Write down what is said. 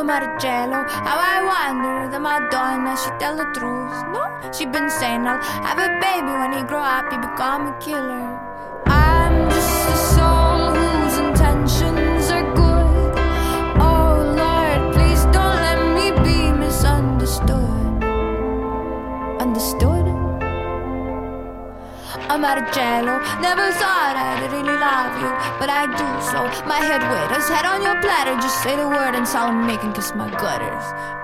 Marcello, how I wonder the Madonna, she tell the truth. No, she been saying I'll have a baby when he grow up, he become a killer. I'm just a soul whose intentions are good. Oh Lord, please don't let me be misunderstood. Understood? Marcello, never thought I'd really love you, but I do so. My head waiters, head on your platter, just say the word and I'll make and kiss my gutters.